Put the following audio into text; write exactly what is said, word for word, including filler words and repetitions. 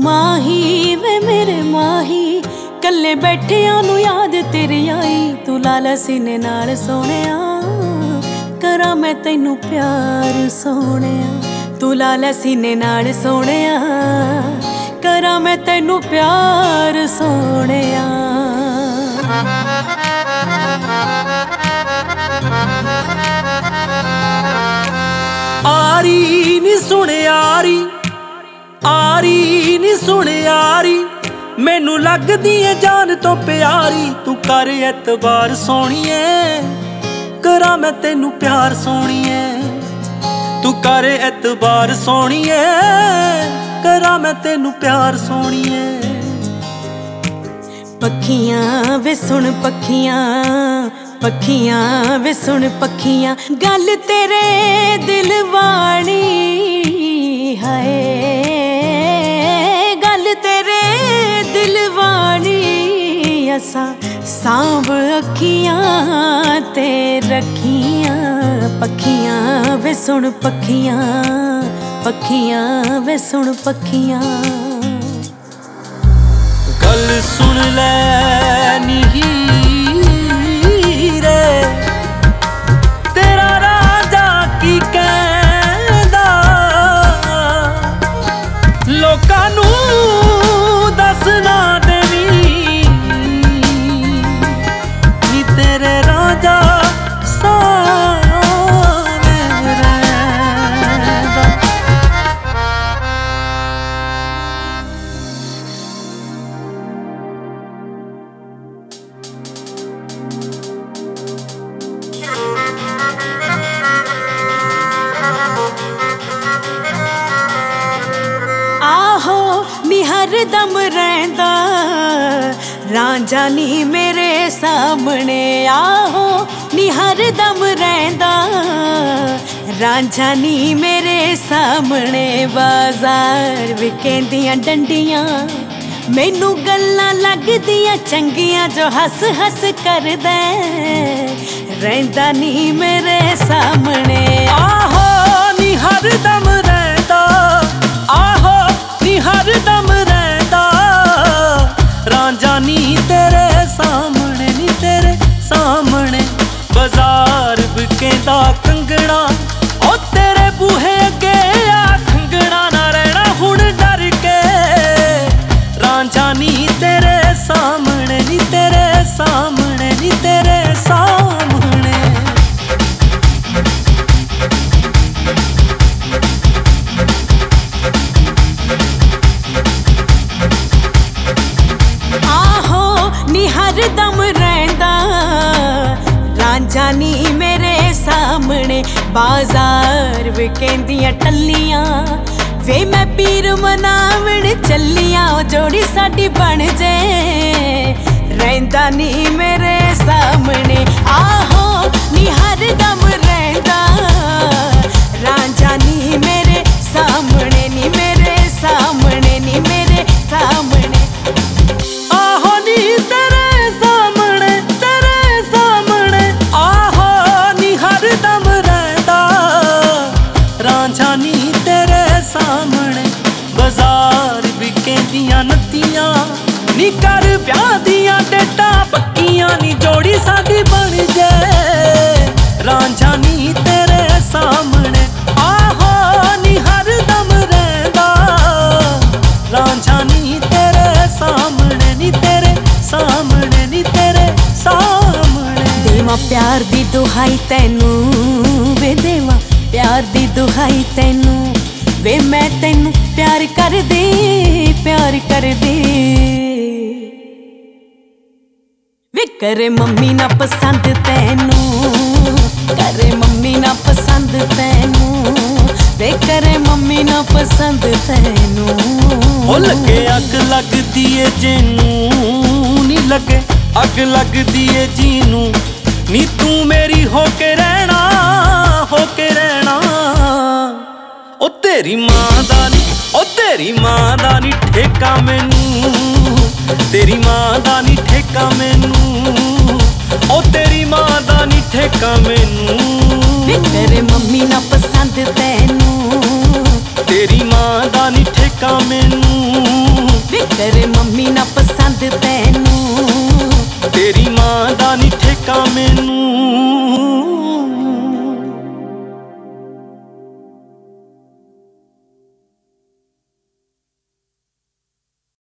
माही वे मेरे माही कल्ले बैठियां नू याद तेरी आई। तू लाला सीने नाल सोहणिया करा मैं तैनू प्यार सोहणिया। तू लाला सीने नाल सोहणिया करा मैं तैनू प्यार सोहणिया। आरी नी सुने यारी आरी नी सुने यारी मैनू लगदी है जान तो प्यारी। तू कर एतबार सोहणीए करा मैं तैनू प्यार सोहणीए। तू कर एतबार सोहणीए करा मैं तैनू प्यार सोहणीए। पखियां वे सुन पखियां पखियां वे सुन पखियां गल तेरे दिल वाली हाय। गल तेरे दिल वाली असा सांभ अखियां ते रखियां। पखियां वे सुन पखियां पखियां वे सुन पखियां। गल सुन लै नी हीरे तेरा राजा की कहंदा। लोकां नू दस ना देवीं नी तेरे राजा सावें रहिंदा। आहो नी हरदम रहिंदा रांझा नी मेरे सामने। आहो नी हरदम रहिंदा रांझा नी मेरे सामने। बाजार विकेंदियां डंडियां मैनू गल्लां लगदियां चंगियां जो हस हस करदा रहिंदा नी मेरे सामने। आहो नी हरदम रहिंदा आहो नी हरदम रहिंदा रांझा नी तेरे सामने नी तेरे सामने। बाजार विकेंदा कंगना ओ तेरे बूहे अगे आ खंगना ना रहना हुण डर के। रांझा नी तेरे सामने नी तेरे सामने नी तेरे सामने। आहो नी हरदम रहिंदा रांझा नी मेरे सामने। बाजार विकेंदियां टल्लियां वे मैं पीर मनावण चलियां। जोड़ी साडी बन जे रहिंदा नी मेरे सामने। आहो नी हरदम रहिंदा रांझा नी मेरे सामने नी मेरे सामने नी मेरे सामने। आहो नी तेरे सामने तेरे सामने। आहो नी हरदम रहिंदा रांझा नी तेरे सामने। बाजार विकेंदियां नत्तियां नी कर ब्याह दियां डेटां पक्कियां नी जोड़ी साडी बन जे रांझा नी तेरे सामने। आहो नी हरदम रहिंदा रांझा नी तेरे सामने नी तेरे सामने नी तेरे सामने। देवा प्यार दी दुहाई तैनू वे देवा प्यार दी दुहाई तैनू वे मैं तैनू प्यार कर दे प्यार कर दे। वे करे मम्मी ना पसंद तैनू करे मम्मी ना पसंद तैनू वे करे मम्मी ना पसंद तैनू। ओ लगे अग लगदी ए जेनू नी लगे अग लगदी ए जीनू नी तू मेरी होके रहना होके रहना। ओ तेरी मां दा नी ओ तेरी मां दा नी ठेका मैनू तेरी मां दा नी ठेका मैनू। ओ तेरी मां दा नी ठेका मैनू। वे करे मम्मी ना पसंद तैनू तेरी मां दा नी ठेका मैनू। ਕਰੇ ਮੰਮੀ ਨਾ ਪਸੰਦ ਤੈਨੂੰ, ਤੇਰੀ ਮਾਂ ਦਾ ਨੀ ਠੇਕਾ ਮੈਨੂੰ।